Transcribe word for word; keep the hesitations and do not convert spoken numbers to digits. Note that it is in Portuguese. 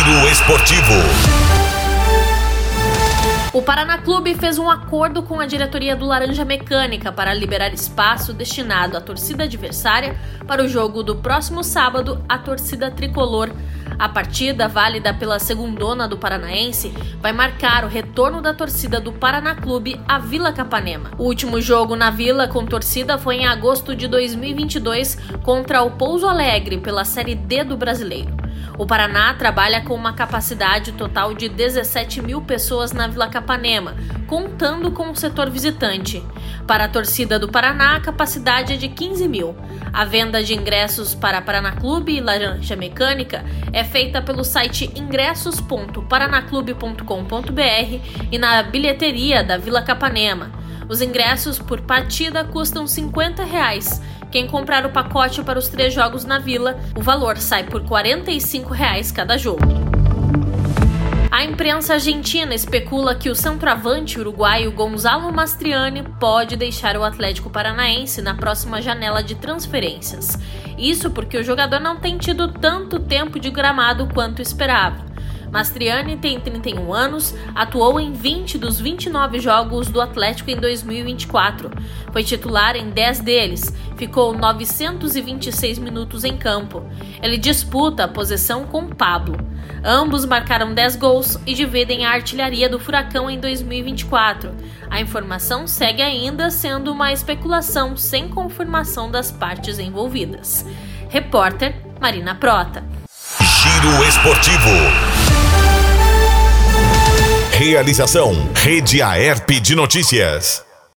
Giro Esportivo. O Paraná Clube fez um acordo com a diretoria do Laranja Mecânica para liberar espaço destinado à torcida adversária para o jogo do próximo sábado, a torcida tricolor. A partida, válida pela segundona do Paranaense, vai marcar o retorno da torcida do Paraná Clube à Vila Capanema. O último jogo na Vila com torcida foi em agosto de dois mil e vinte e dois contra o Pouso Alegre pela Série D do Brasileiro. O Paraná trabalha com uma capacidade total de dezessete mil pessoas na Vila Capanema, contando com o setor visitante. Para a torcida do Paraná, a capacidade é de quinze mil. A venda de ingressos para Paraná Clube e Laranja Mecânica é feita pelo site ingressos ponto paranaclube ponto com ponto br e na bilheteria da Vila Capanema. Os ingressos por partida custam cinquenta reais. Quem comprar o pacote para os três jogos na Vila, o valor sai por quarenta e cinco reais cada jogo. A imprensa argentina especula que o centroavante uruguaio Gonzalo Mastriani pode deixar o Atlético Paranaense na próxima janela de transferências. Isso porque o jogador não tem tido tanto tempo de gramado quanto esperava. Mastriani tem trinta e um anos, atuou em vinte dos vinte e nove jogos do Atlético em dois mil e vinte e quatro. Foi titular em dez deles, ficou novecentos e vinte e seis minutos em campo. Ele disputa a posição com Pablo. Ambos marcaram dez gols e dividem a artilharia do Furacão em dois mil e vinte e quatro. A informação segue ainda sendo uma especulação sem confirmação das partes envolvidas. Repórter Marina Prota. Giro Esportivo. Realização Rede Aerp de Notícias.